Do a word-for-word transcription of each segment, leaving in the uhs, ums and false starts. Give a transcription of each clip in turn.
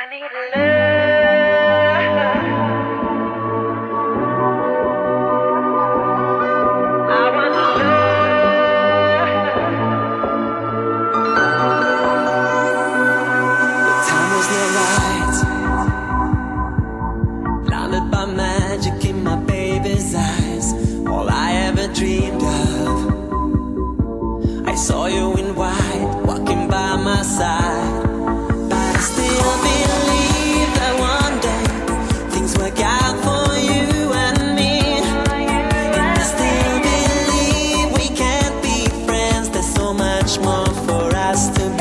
I need love. I want love. The time was not right. Blinded by magic in my baby's eyes. All I ever dreamed of. I saw you in white, walking by my side. But I still believe that one day things work out for you and me. And I still believe we can't be friends. There's so much more for us to be.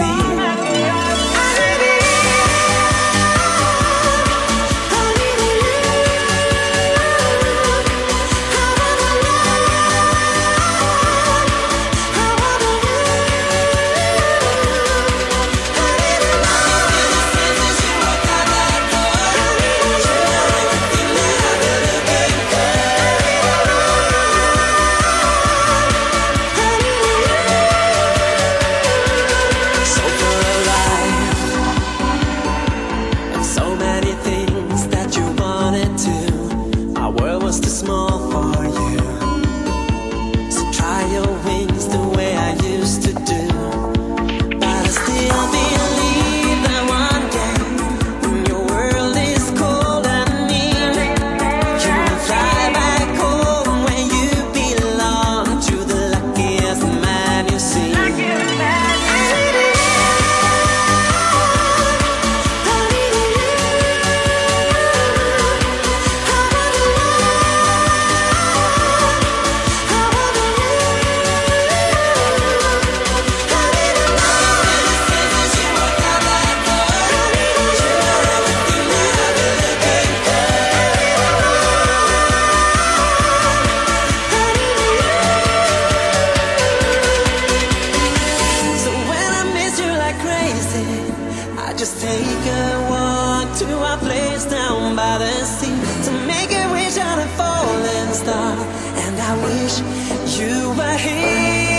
Too small for you, so try your wings the way I used to do. But I still believe that one day, when your world is cold and mean, you will fly back home where you belong, to the luckiest man you see. Just take a walk to our place down by the sea, to make a wish on a falling star. And I wish you were here.